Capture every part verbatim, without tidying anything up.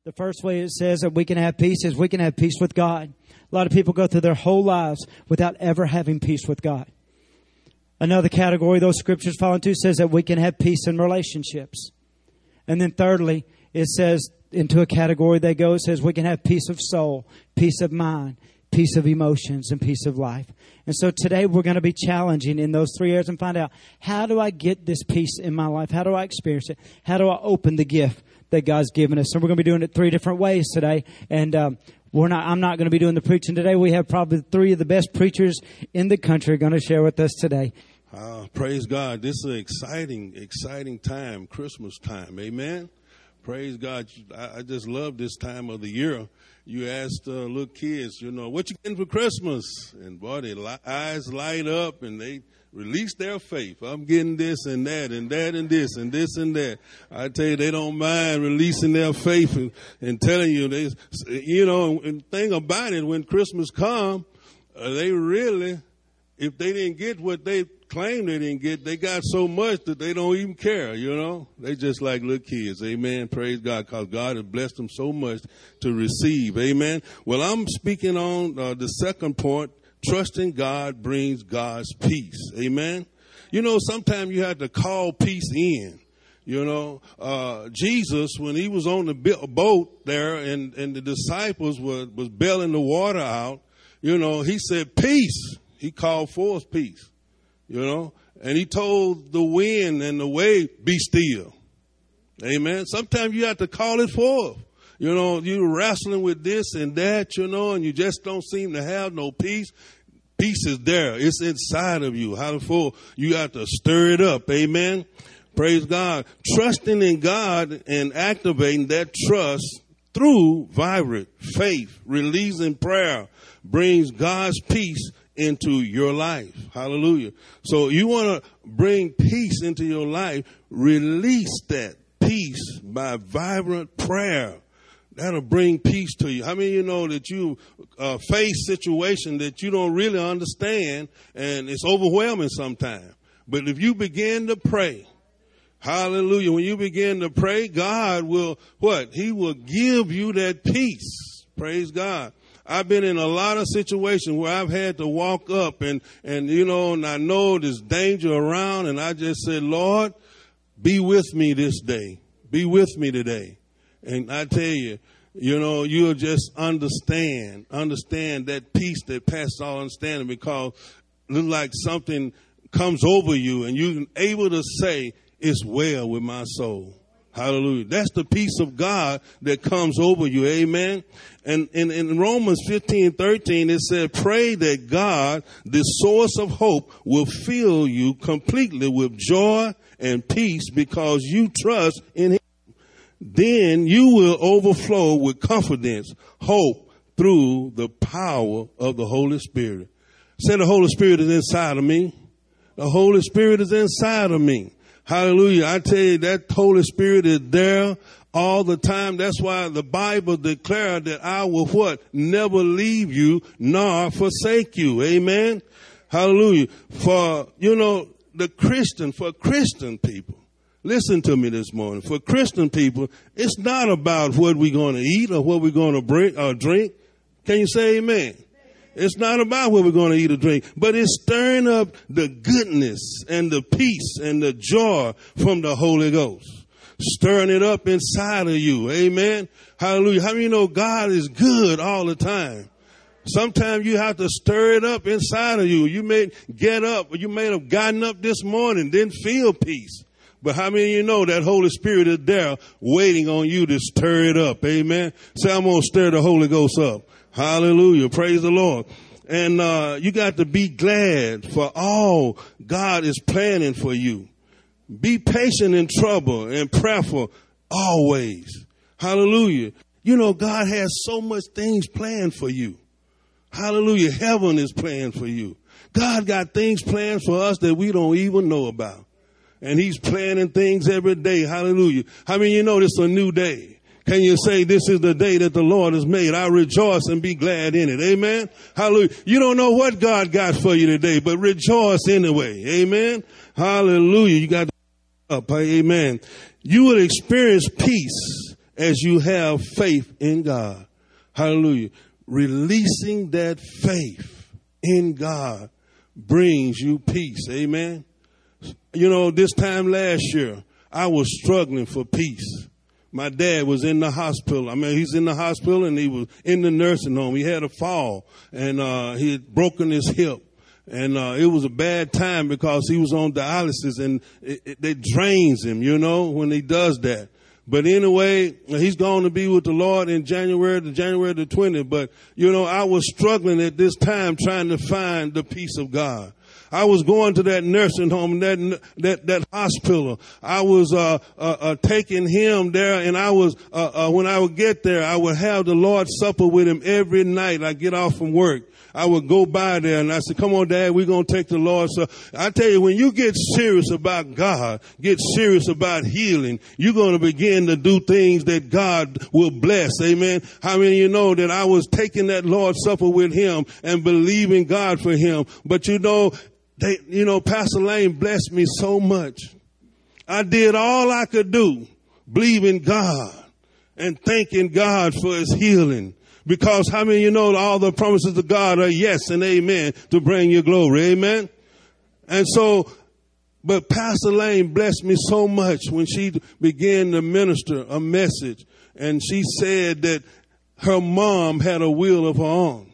The first way it says that we can have peace is we can have peace with God. A lot of people go through their whole lives without ever having peace with God. Another category those scriptures fall into says that we can have peace in relationships. And then thirdly, it says into a category they go, it says we can have peace of soul, peace of mind, peace of emotions, and peace of life. And so today we're going to be challenging in those three areas and find out, how do I get this peace in my life? How do I experience it? How do I open the gift that God's given us? And we're going to be doing it three different ways today. And um, we're not. I'm not going to be doing the preaching today. We have probably three of the best preachers in the country going to share with us today. Uh, praise God. This is an exciting, exciting time, Christmas time. Amen. Praise God. I, I just love this time of the year. You asked uh, little kids, you know, what you getting for Christmas? And boy, their li- eyes light up and they release their faith. I'm getting this and that and that and this and this and that. I tell you, they don't mind releasing their faith and, and telling you, they, you know, and the thing about it, when Christmas come, uh, they really, if they didn't get what they claim they didn't get, they got so much that they don't even care, you know. They just like little kids. Amen. Praise God, because God has blessed them so much to receive. Amen. Well, I'm speaking on uh, the second point. Trusting God brings God's peace. Amen. You know, sometimes you have to call peace in. You know, uh, Jesus, when he was on the boat there and, and the disciples were was bailing the water out, you know, he said, peace. He called forth peace. You know, and he told the wind and the wave, be still. Amen. Sometimes you have to call it forth. You know, you're wrestling with this and that, you know, and you just don't seem to have no peace. Peace is there. It's inside of you. How to you have to stir it up. Amen. Praise God. Trusting in God and activating that trust through vibrant faith, releasing prayer brings God's peace into your life. Hallelujah. So you want to bring peace into your life, release that peace by vibrant prayer. That'll bring peace to you. How many of you know that you uh, face situations that you don't really understand and it's overwhelming sometimes? But if you begin to pray, hallelujah, when you begin to pray, God will, what? He will give you that peace. Praise God. I've been in a lot of situations where I've had to walk up and, and, you know, and I know there's danger around and I just said, Lord, be with me this day. Be with me today. And I tell you, you know, you'll just understand, understand that peace that passes all understanding, because it looks like something comes over you and you're able to say, it's well with my soul. Hallelujah. That's the peace of God that comes over you. Amen. And in, in Romans fifteen thirteen, it said, pray that God, the source of hope, will fill you completely with joy and peace because you trust in him. Then you will overflow with confidence, hope through the power of the Holy Spirit. Say the Holy Spirit is inside of me. The Holy Spirit is inside of me. Hallelujah. I tell you, that Holy Spirit is there all the time. That's why the Bible declared that I will what? Never leave you nor forsake you. Amen. Hallelujah. For, you know, the Christian, for Christian people, listen to me this morning. For Christian people, it's not about what we're going to eat or what we're going to bring or drink. Can you say amen? It's not about what we're going to eat or drink, but it's stirring up the goodness and the peace and the joy from the Holy Ghost. Stirring it up inside of you. Amen. Hallelujah. How many know God is good all the time? Sometimes you have to stir it up inside of you. You may get up, or you may have gotten up this morning, didn't feel peace. But how many of you know that Holy Spirit is there waiting on you to stir it up? Amen. Say, I'm going to stir the Holy Ghost up. Hallelujah. Praise the Lord. And uh you got to be glad for all God is planning for you. Be patient in trouble and prayerful always. Hallelujah. You know, God has so much things planned for you. Hallelujah. Heaven is planned for you. God got things planned for us that we don't even know about. And he's planning things every day. Hallelujah. How many of you know this is a new day? Can you say, this is the day that the Lord has made? I rejoice and be glad in it. Amen. Hallelujah. You don't know what God got for you today, but rejoice anyway. Amen. Hallelujah. You got to up. Amen. You will experience peace as you have faith in God. Hallelujah. Releasing that faith in God brings you peace. Amen. You know, this time last year, I was struggling for peace. My dad was in the hospital. I mean, he's in the hospital and he was in the nursing home. He had a fall and uh, he had broken his hip. And uh, it was a bad time because he was on dialysis and it, it, it drains him, you know, when he does that. But anyway, he's going to be with the Lord in January, the January the twentieth. But, you know, I was struggling at this time trying to find the peace of God. I was going to that nursing home, that that that hospital. I was uh, uh, uh taking him there, and I was uh, uh when I would get there, I would have the Lord's Supper with him every night. I get off from work. I would go by there and I said, come on, Dad, we're going to take the Lord's Supper. I tell you, when you get serious about God, get serious about healing, you're going to begin to do things that God will bless. Amen. How many of you know that I was taking that Lord's Supper with him and believing God for him? But you know, they, you know, Pastor Lane blessed me so much. I did all I could do, believing God and thanking God for his healing. Because how many of you know all the promises of God are yes and amen to bring you glory. Amen. And so, but Pastor Lane blessed me so much when she began to minister a message. And she said that her mom had a will of her own.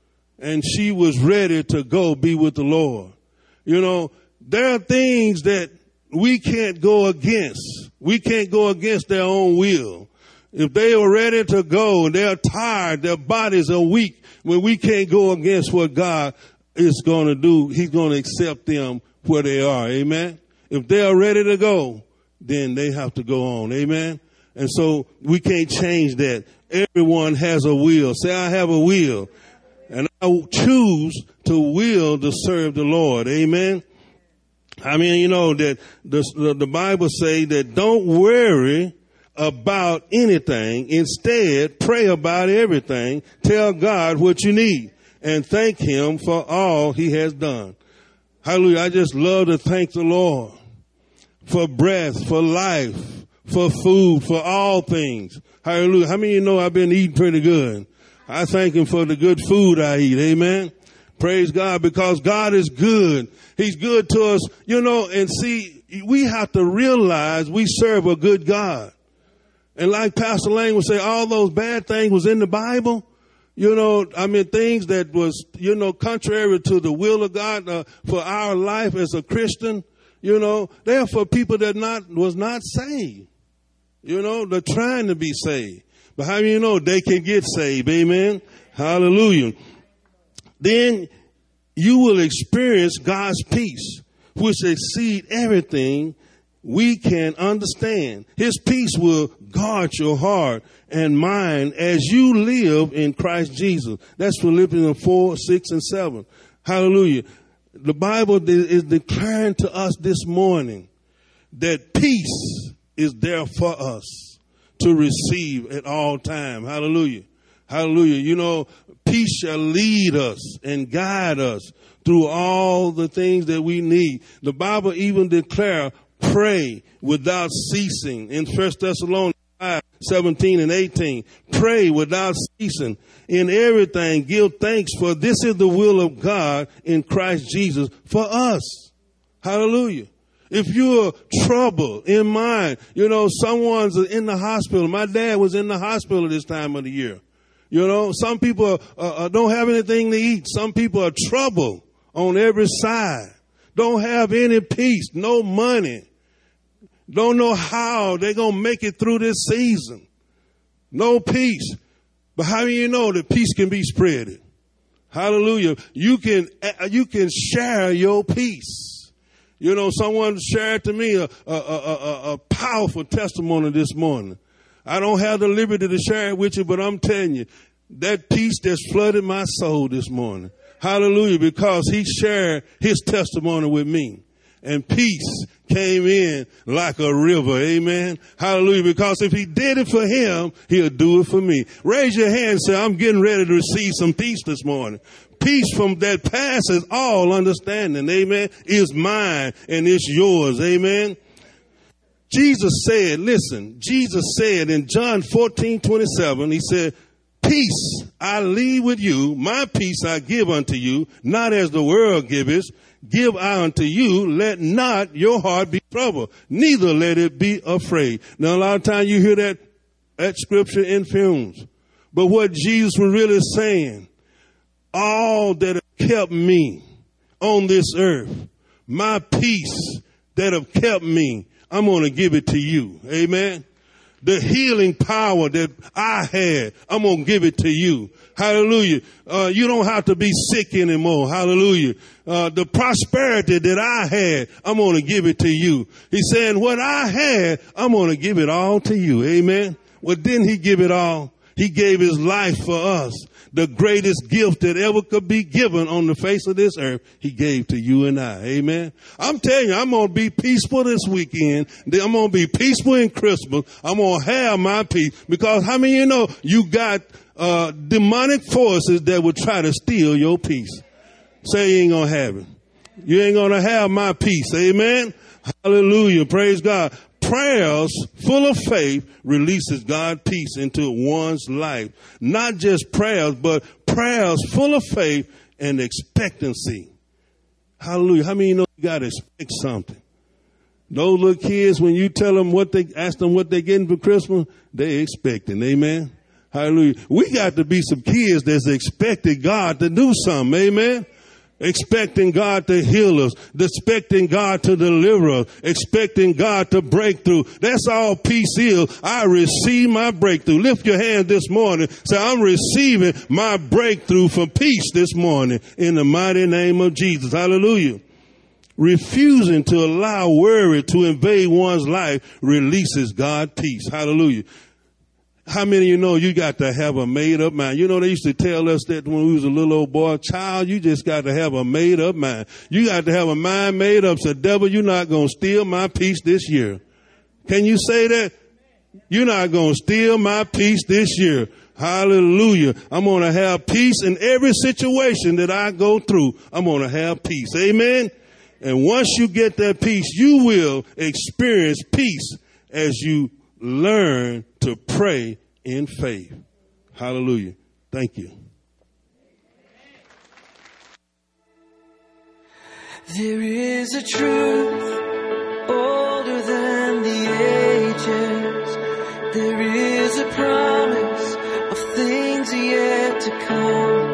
And she was ready to go be with the Lord. You know, there are things that we can't go against. We can't go against their own will. If they are ready to go and they're tired, their bodies are weak, when we can't go against what God is going to do, he's going to accept them where they are. Amen. If they are ready to go, then they have to go on. Amen. And so we can't change that. Everyone has a will. Say, I have a will. And I choose to will to serve the Lord. Amen. I mean, you know that the, the, the Bible say that don't worry about anything. Instead, pray about everything. Tell God what you need and thank him for all he has done. Hallelujah. I just love to thank the Lord for breath, for life, for food, for all things. Hallelujah. How many of you know I've been eating pretty good? I thank him for the good food I eat. Amen. Praise God, because God is good. He's good to us, you know, and see, we have to realize we serve a good God. And like Pastor Lane would say, all those bad things was in the Bible. You know, I mean, things that was, you know, contrary to the will of God uh, for our life as a Christian, you know, they're for people that not was not saved. You know, they're trying to be saved. But how do you know they can get saved? Amen. Hallelujah. Then you will experience God's peace, which exceeds everything we can understand. His peace will guard your heart and mind as you live in Christ Jesus. That's Philippians four, six, and seven. Hallelujah. The Bible is declaring to us this morning that peace is there for us to receive at all time. Hallelujah. Hallelujah. You know, peace shall lead us and guide us through all the things that we need. The Bible even declares pray without ceasing in First Thessalonians five, seventeen and eighteen. Pray without ceasing. In everything give thanks, for this is the will of God in Christ Jesus for us. Hallelujah. If you're troubled in mind, you know, someone's in the hospital. My dad was in the hospital this time of the year. You know, some people uh, don't have anything to eat. Some people are troubled on every side. Don't have any peace, no money. Don't know how they're going to make it through this season. No peace. But how do you know that peace can be spreaded? Hallelujah. You can, you can share your peace. You know, someone shared to me a, a, a, a, a powerful testimony this morning. I don't have the liberty to share it with you, but I'm telling you, that peace that's flooded my soul this morning. Hallelujah. Because he shared his testimony with me. And peace came in like a river. Amen. Hallelujah. Because if he did it for him, he'll do it for me. Raise your hand and say, I'm getting ready to receive some peace this morning. Peace from that passes all understanding. Amen. Is mine and it's yours. Amen. Jesus said, listen, Jesus said in John fourteen twenty-seven, he said, peace I leave with you, my peace I give unto you, not as the world giveth, give I unto you, let not your heart be troubled, neither let it be afraid. Now, a lot of times you hear that, that scripture in films. But what Jesus was really saying, all that have kept me on this earth, my peace that have kept me, I'm going to give it to you. Amen. The healing power that I had, I'm going to give it to you. Hallelujah. Uh, you don't have to be sick anymore. Hallelujah. Uh, the prosperity that I had, I'm going to give it to you. He's saying what I had, I'm going to give it all to you. Amen. Well, didn't he give it all? He gave his life for us. The greatest gift that ever could be given on the face of this earth, he gave to you and I. Amen. I'm telling you, I'm going to be peaceful this weekend. I'm going to be peaceful in Christmas. I'm going to have my peace, because how many of you know you got uh, demonic forces that would try to steal your peace? Say you ain't going to have it. You ain't going to have my peace. Amen. Hallelujah. Praise God. Prayers full of faith releases God's peace into one's life. Not just prayers, but prayers full of faith and expectancy. Hallelujah. How many of you know you got to expect something? Those little kids, when you tell them what they, ask them what they're getting for Christmas, they expecting. Amen. Hallelujah. We got to be some kids that's expecting God to do something. Amen. Expecting God to heal us, expecting God to deliver us, expecting God to break through. That's all peace is. I receive my breakthrough. Lift your hand this morning. Say, I'm receiving my breakthrough for peace this morning in the mighty name of Jesus. Hallelujah. Refusing to allow worry to invade one's life releases God's peace. Hallelujah. How many of you know you got to have a made up mind? You know, they used to tell us that when we was a little old boy, child, you just got to have a made up mind. You got to have a mind made up. So, devil, you're not going to steal my peace this year. Can you say that? You're not going to steal my peace this year. Hallelujah. I'm going to have peace in every situation that I go through. I'm going to have peace. Amen. And once you get that peace, you will experience peace as you learn to pray in faith. Hallelujah. Thank you. There is a truth older than the ages. There is a promise of things yet to come.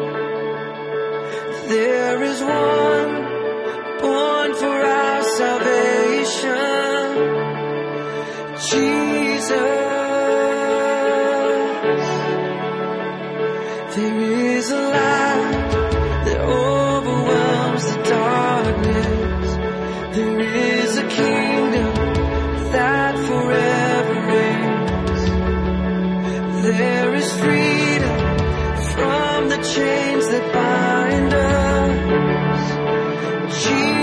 There is one born for our salvation, Jesus. There is a light that overwhelms the darkness. There is a kingdom that forever reigns. There is freedom from the chains that bind us.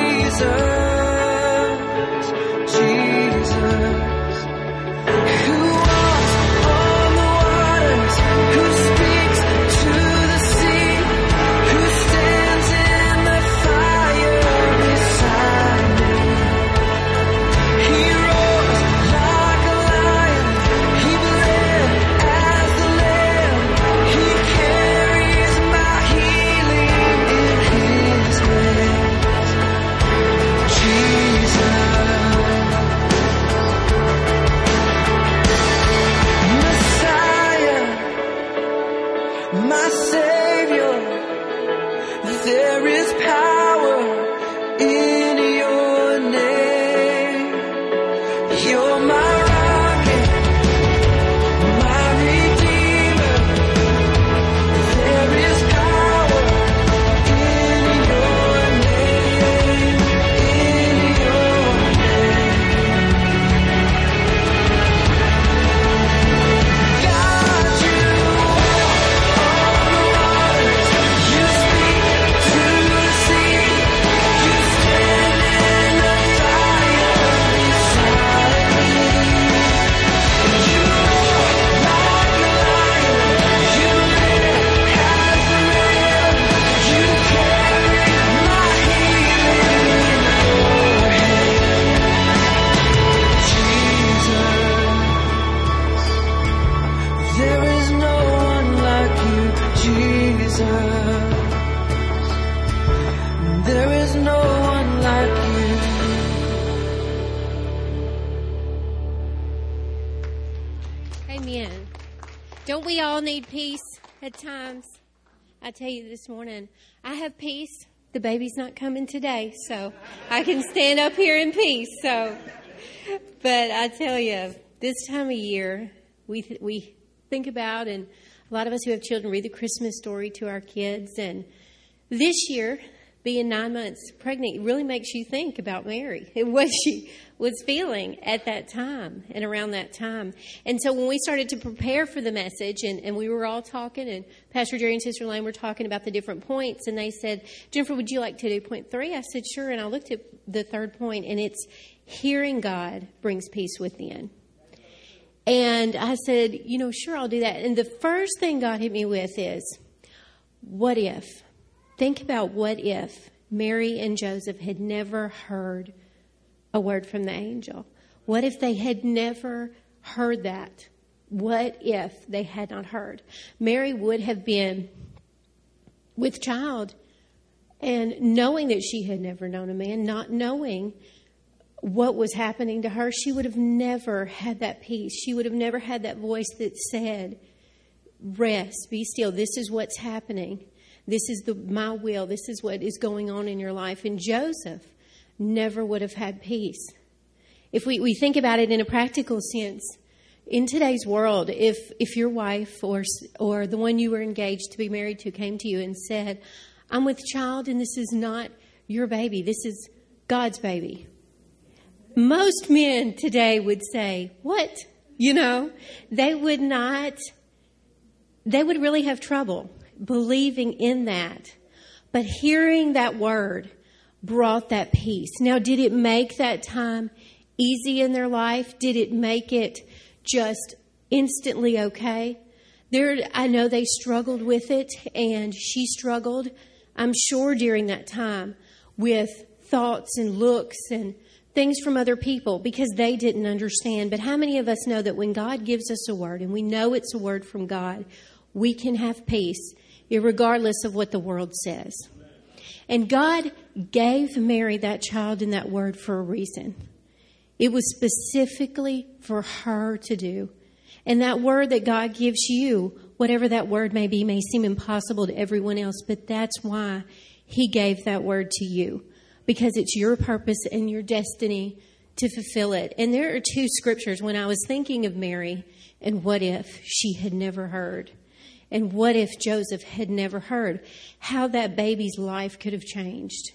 Jesus, Jesus. To Jesus. There is no one like you. Amen. Don't we all need peace at times? I tell you this morning, I have peace. The baby's not coming today, so I can stand up here in peace. So, but I tell you, this time of year, we th- we think about, and a lot of us who have children read the Christmas story to our kids. And this year, being nine months pregnant, it really makes you think about Mary and what she was feeling at that time and around that time. And so when we started to prepare for the message, and, and we were all talking, and Pastor Jerry and Sister Lane were talking about the different points, and they said, Jennifer, would you like to do point three? I said, sure. And I looked at the third point, and it's hearing God brings peace within. And I said, you know, sure, I'll do that. And the first thing God hit me with is, what if? Think about what if Mary and Joseph had never heard a word from the angel. What if they had never heard that? What if they had not heard? Mary would have been with child, and knowing that she had never known a man, not knowing what was happening to her, she would have never had that peace. She would have never had that voice that said, rest, be still. This is what's happening. This is the my will. This is what is going on in your life. And Joseph never would have had peace. If we, we think about it in a practical sense, in today's world, if if your wife or or the one you were engaged to be married to came to you and said, I'm with child and this is not your baby, this is God's baby, most men today would say, what? You know, they would not, they would really have trouble believing in that. But hearing that word brought that peace. Now, did it make that time easy in their life? Did it make it just instantly okay? There, I know they struggled with it, and she struggled, I'm sure, during that time with thoughts and looks and things from other people because they didn't understand. But how many of us know that when God gives us a word and we know it's a word from God, we can have peace regardless of what the world says? And God gave Mary that child and that word for a reason. It was specifically for her to do. And that word that God gives you, whatever that word may be, may seem impossible to everyone else, but that's why He gave that word to you. Because it's your purpose and your destiny to fulfill it. And there are two scriptures when I was thinking of Mary and what if she had never heard. And what if Joseph had never heard? How that baby's life could have changed.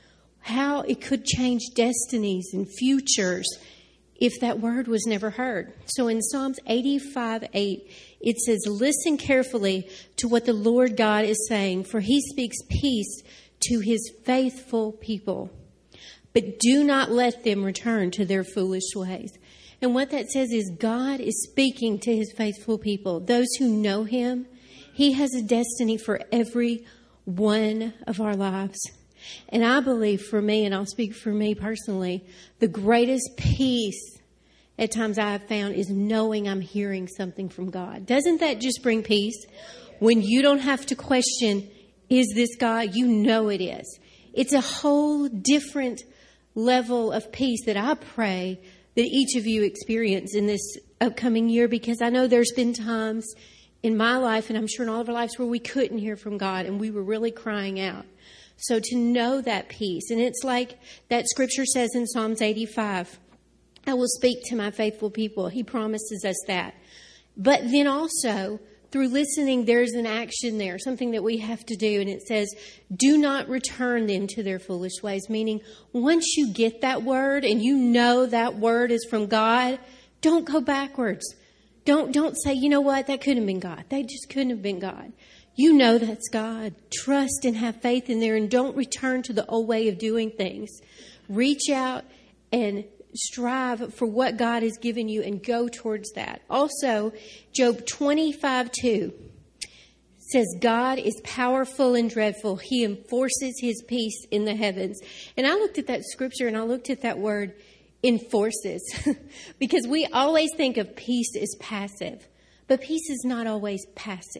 How it could change destinies and futures if that word was never heard. So in Psalms eighty-five eight, it says, listen carefully to what the Lord God is saying, for He speaks peace to His faithful people. But do not let them return to their foolish ways. And what that says is God is speaking to His faithful people. Those who know Him, He has a destiny for every one of our lives. And I believe for me, and I'll speak for me personally, the greatest peace at times I have found is knowing I'm hearing something from God. Doesn't that just bring peace? When you don't have to question, is this God? You know it is. It's a whole different level of peace that I pray that each of you experience in this upcoming year, because I know there's been times in my life, and I'm sure in all of our lives, where we couldn't hear from God and we were really crying out. So to know that peace, and it's like that scripture says in Psalms eighty-five, I will speak to my faithful people. He promises us that. But then also, through listening, there's an action there, something that we have to do. And it says, do not return them to their foolish ways. Meaning, once you get that word and you know that word is from God, don't go backwards. Don't, don't say, you know what, that couldn't have been God. That just couldn't have been God. You know that's God. Trust and have faith in there, and don't return to the old way of doing things. Reach out and strive for what God has given you and go towards that. Also, Job twenty-five two says, God is powerful and dreadful. He enforces His peace in the heavens. And I looked at that scripture and I looked at that word, enforces, because we always think of peace as passive, but peace is not always passive.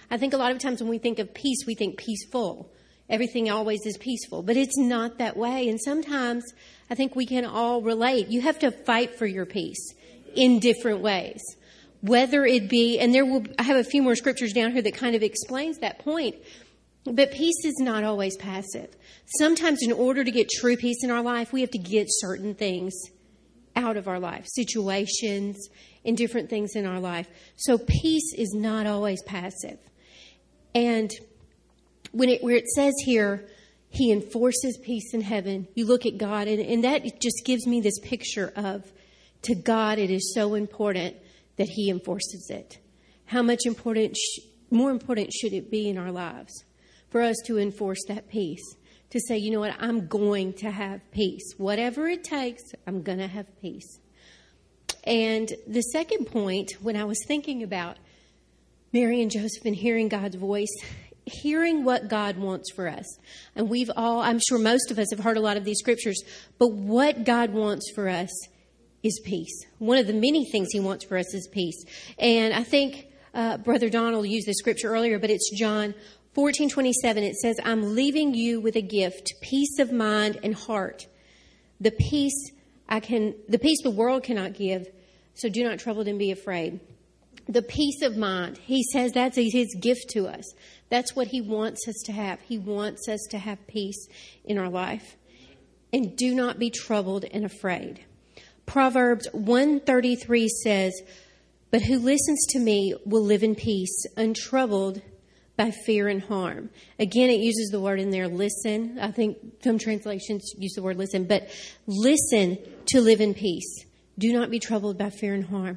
I think a lot of times when we think of peace, we think peaceful. Everything always is peaceful, but it's not that way. And sometimes I think we can all relate. You have to fight for your peace in different ways. Whether it be, and there will, I have a few more scriptures down here that kind of explains that point. But peace is not always passive. Sometimes in order to get true peace in our life, we have to get certain things out of our life, situations and different things in our life. So peace is not always passive. And when it, where it says here, he enforces peace in heaven, you look at God, and, and that just gives me this picture of, to God, it is so important that he enforces it. How much important, sh- more important should it be in our lives for us to enforce that peace? To say, you know what, I'm going to have peace. Whatever it takes, I'm going to have peace. And the second point, when I was thinking about Mary and Joseph and hearing God's voice, hearing what God wants for us. And we've all, I'm sure most of us have heard a lot of these scriptures, but what God wants for us is peace. One of the many things he wants for us is peace. And I think uh, Brother Donald used this scripture earlier, but it's John fourteen twenty-seven. It says, I'm leaving you with a gift, peace of mind and heart. The peace I can, the peace the world cannot give. So do not trouble and be afraid. The peace of mind. He says that's his gift to us. That's what he wants us to have. He wants us to have peace in our life. And do not be troubled and afraid. Proverbs one thirty-three says, but who listens to me will live in peace, untroubled by fear and harm. Again, it uses the word in there, listen. I think some translations use the word listen, but listen to live in peace. Do not be troubled by fear and harm.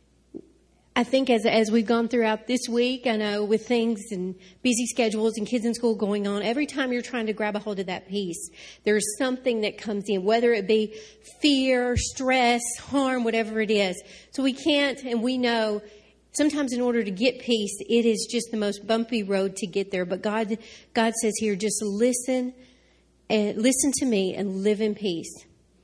I think as as we've gone throughout this week, I know with things and busy schedules and kids in school going on, every time you're trying to grab a hold of that peace, there's something that comes in, whether it be fear, stress, harm, whatever it is. So we can't, and we know sometimes in order to get peace, it is just the most bumpy road to get there. But God, God says here, just listen and listen to me and live in peace.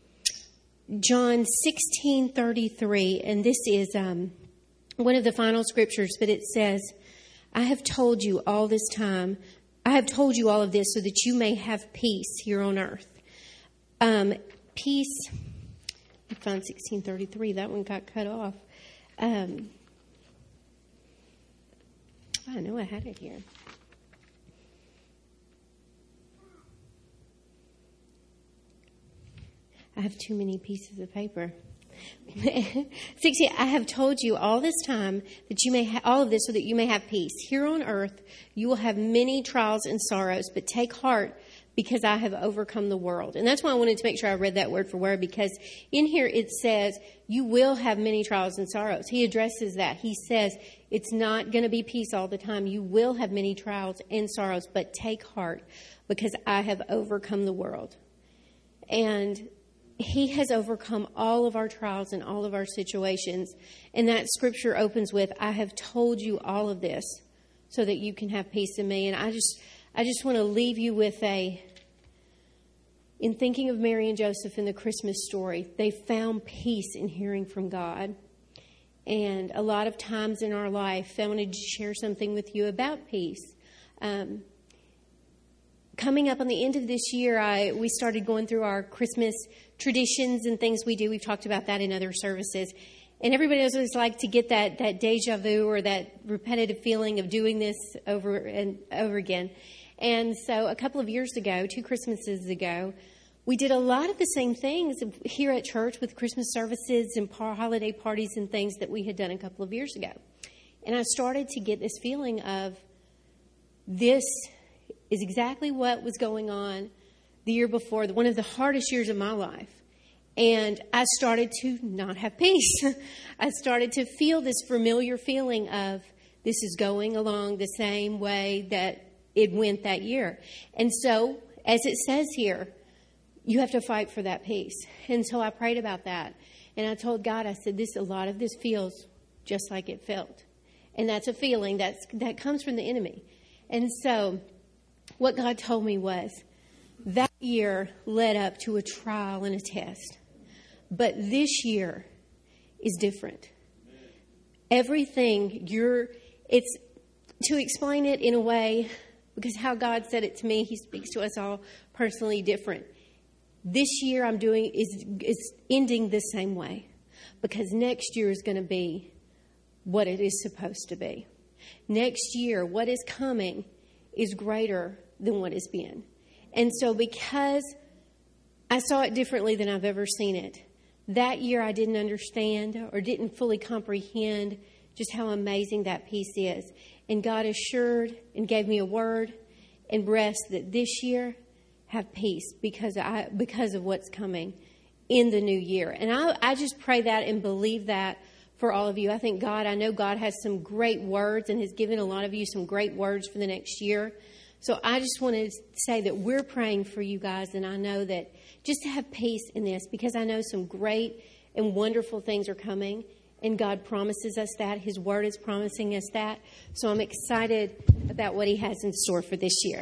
John sixteen thirty-three, and this is um, one of the final scriptures, but it says, I have told you all this time, I have told you all of this so that you may have peace here on earth. Um, peace, I found sixteen thirty-three, that one got cut off. Um, I know I had it here. I have too many pieces of paper. sixty, I have told you all this time that you may ha- all of this so that you may have peace. Here on earth, you will have many trials and sorrows, but take heart because I have overcome the world. And that's why I wanted to make sure I read that word for word, because in here it says you will have many trials and sorrows. He addresses that. He says it's not going to be peace all the time. You will have many trials and sorrows, but take heart because I have overcome the world. And he has overcome all of our trials and all of our situations. And that scripture opens with, I have told you all of this so that you can have peace in me. And I just I just want to leave you with a, in thinking of Mary and Joseph in the Christmas story, they found peace in hearing from God. And a lot of times in our life, I wanted to share something with you about peace. Um, coming up on the end of this year, I we started going through our Christmas traditions and things we do. We've talked about that in other services. And everybody knows what it's like to get that, that deja vu or that repetitive feeling of doing this over and over again. And so a couple of years ago, two Christmases ago, we did a lot of the same things here at church with Christmas services and par- holiday parties and things that we had done a couple of years ago. And I started to get this feeling of this is exactly what was going on the year before, one of the hardest years of my life. And I started to not have peace. I started to feel this familiar feeling of this is going along the same way that it went that year. And so, as it says here, you have to fight for that peace. And so I prayed about that. And I told God, I said, this a lot of this feels just like it felt. And that's a feeling that's, that comes from the enemy. And so what God told me was, that year led up to a trial and a test. But this year is different. Everything you're, it's, to explain it in a way, because how God said it to me, He speaks to us all personally different. This year I'm doing is is ending the same way, because next year is going to be what it is supposed to be. Next year, what is coming is greater than what has been. And so because I saw it differently than I've ever seen it, that year I didn't understand or didn't fully comprehend just how amazing that peace is. And God assured and gave me a word and rest that this year, have peace because I because of what's coming in the new year. And I, I just pray that and believe that for all of you. I think God, I know God has some great words and has given a lot of you some great words for the next year. So I just want to say that we're praying for you guys, and I know that just to have peace in this, because I know some great and wonderful things are coming, and God promises us that. His word is promising us that. So I'm excited about what He has in store for this year.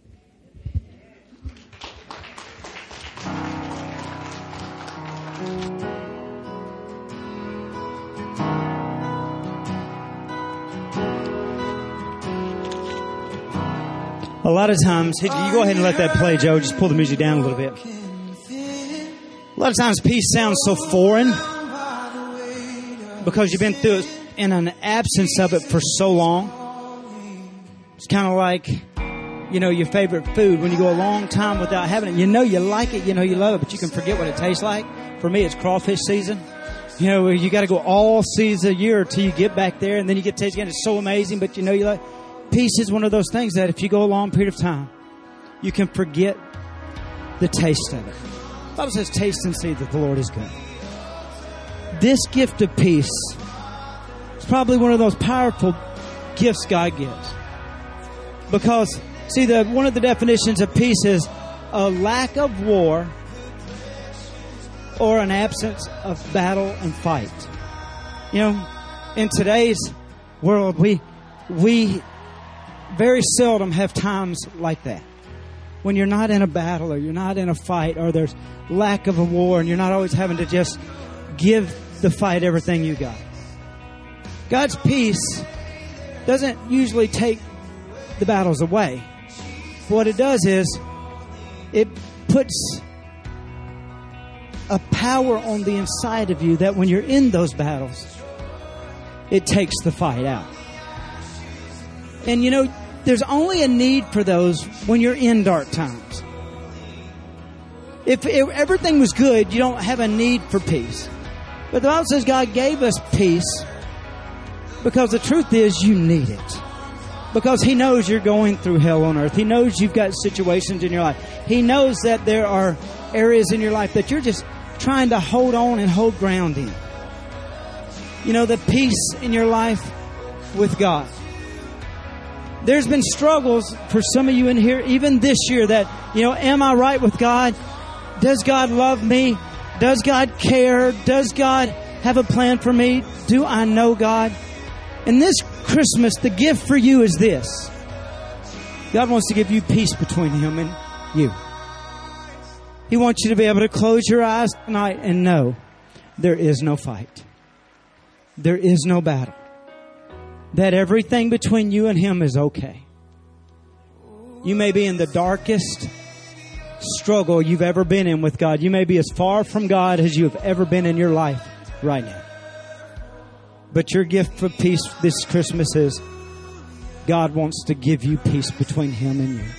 A lot of times, you go ahead and let that play, Joe. Just pull the music down a little bit. A lot of times, peace sounds so foreign because you've been through it in an absence of it for so long. It's kind of like, you know, your favorite food. When you go a long time without having it, you know you like it, you know you love it, but you can forget what it tastes like. For me, it's crawfish season. You know, you got to go all season a year till you get back there, and then you get to taste again. It's so amazing, but you know you like. Peace is one of those things that if you go a long period of time, you can forget the taste of it. The Bible says, taste and see that the Lord is good. This gift of peace is probably one of those powerful gifts God gives. Because, see, the one of the definitions of peace is a lack of war or an absence of battle and fight. You know, in today's world, we we... very seldom have times like that. When you're not in a battle or you're not in a fight or there's lack of a war and you're not always having to just give the fight everything you got. God's peace doesn't usually take the battles away. What it does is it puts a power on the inside of you that when you're in those battles, it takes the fight out. And you know, there's only a need for those when you're in dark times. If, if everything was good, you don't have a need for peace. But the Bible says God gave us peace because the truth is you need it. Because He knows you're going through hell on earth. He knows you've got situations in your life. He knows that there are areas in your life that you're just trying to hold on and hold ground in. You know, the peace in your life with God. There's been struggles for some of you in here, even this year, that, you know, am I right with God? Does God love me? Does God care? Does God have a plan for me? Do I know God? And this Christmas, the gift for you is this. God wants to give you peace between Him and you. He wants you to be able to close your eyes tonight and know there is no fight. There is no battle. That everything between you and Him is okay. You may be in the darkest struggle you've ever been in with God. You may be as far from God as you have ever been in your life right now. But your gift for peace this Christmas is God wants to give you peace between Him and you.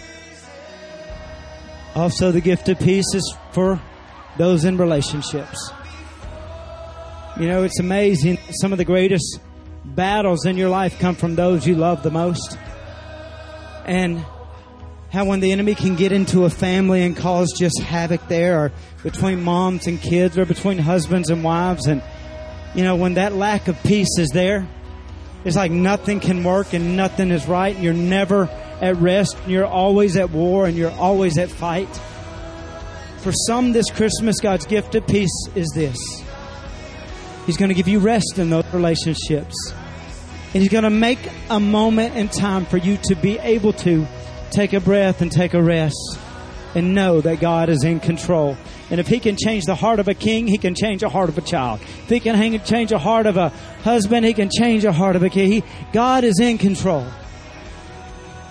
Also, the gift of peace is for those in relationships. You know, it's amazing. Some of the greatest battles in your life come from those you love the most. And how when the enemy can get into a family and cause just havoc there, or between moms and kids, or between husbands and wives. And, you know, when that lack of peace is there, it's like nothing can work and nothing is right. And you're never at rest. And you're always at war and you're always at fight. For some this Christmas, God's gift of peace is this. He's going to give you rest in those relationships. And He's going to make a moment in time for you to be able to take a breath and take a rest and know that God is in control. And if He can change the heart of a king, He can change the heart of a child. If He can change the heart of a husband, He can change the heart of a king. He, God is in control.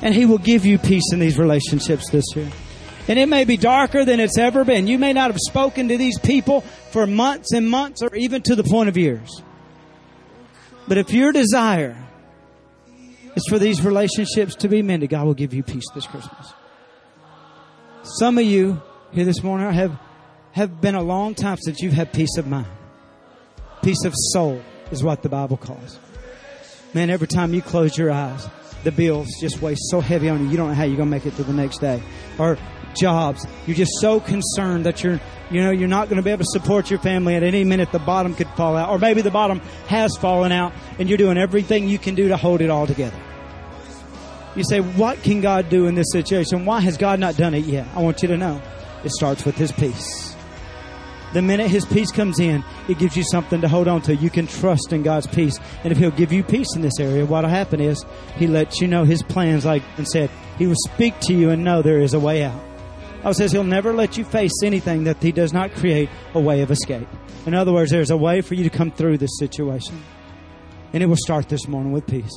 And He will give you peace in these relationships this year. And it may be darker than it's ever been. You may not have spoken to these people for months and months or even to the point of years. But if your desire is for these relationships to be mended, God will give you peace this Christmas. Some of you here this morning have, have been a long time since you've had peace of mind. Peace of soul is what the Bible calls. Man, every time you close your eyes, the bills just weigh so heavy on you, you don't know how you're going to make it to the next day. Or jobs, you're just so concerned that you're, you know, you're not going to be able to support your family. At any minute, the bottom could fall out. Or maybe the bottom has fallen out, and you're doing everything you can do to hold it all together. You say, what can God do in this situation? Why has God not done it yet? I want you to know, it starts with His peace. The minute His peace comes in, it gives you something to hold on to. You can trust in God's peace. And if He'll give you peace in this area, what will happen is He lets you know His plans, like and said, He will speak to you and know there is a way out. It says He'll never let you face anything that He does not create a way of escape. In other words, there's a way for you to come through this situation. And it will start this morning with peace.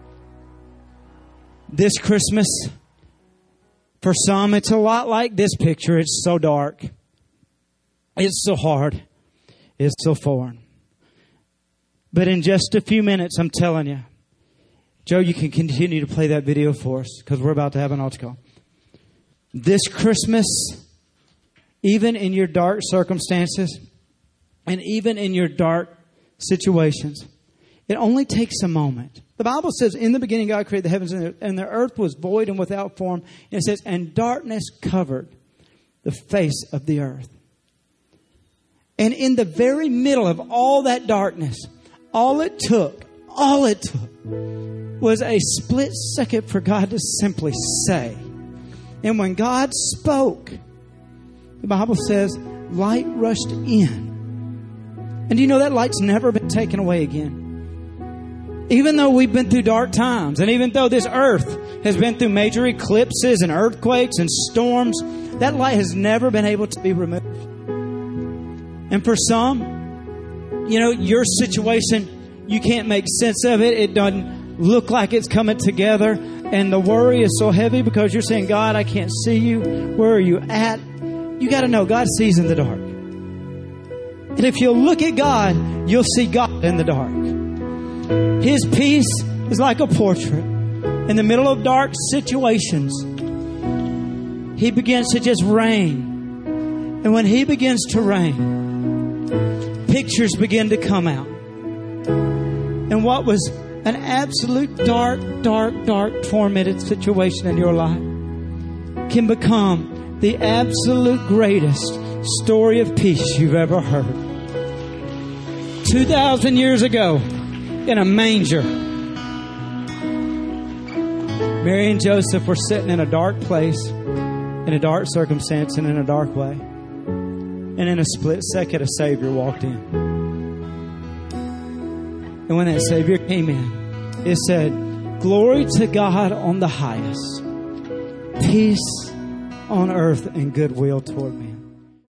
This Christmas, for some, it's a lot like this picture. It's so dark. It's so hard. It's so foreign. But in just a few minutes, I'm telling you, Joe, you can continue to play that video for us because we're about to have an altar call. This Christmas, even in your dark circumstances and even in your dark situations, it only takes a moment. The Bible says, in the beginning God created the heavens and the, and the earth was void and without form. And it says, and darkness covered the face of the earth. And in the very middle of all that darkness, all it took, all it took was a split second for God to simply say. And when God spoke, the Bible says, light rushed in. And do you know that light's never been taken away again? Even though we've been through dark times, and even though this earth has been through major eclipses and earthquakes and storms, that light has never been able to be removed. And for some, you know, your situation, you can't make sense of it. It doesn't look like it's coming together. And the worry is so heavy because you're saying, God, I can't see you. Where are you at? You got to know God sees in the dark. And if you'll look at God, you'll see God in the dark. His peace is like a portrait. In the middle of dark situations, He begins to just reign. And when He begins to reign, pictures begin to come out. And what was an absolute dark, dark, dark, tormented situation in your life can become the absolute greatest story of peace you've ever heard. Two thousand years ago, in a manger, Mary and Joseph were sitting in a dark place, in a dark circumstance, and in a dark way. And in a split second, a Savior walked in. And when that Savior came in, it said, glory to God on the highest, peace on earth and goodwill toward men.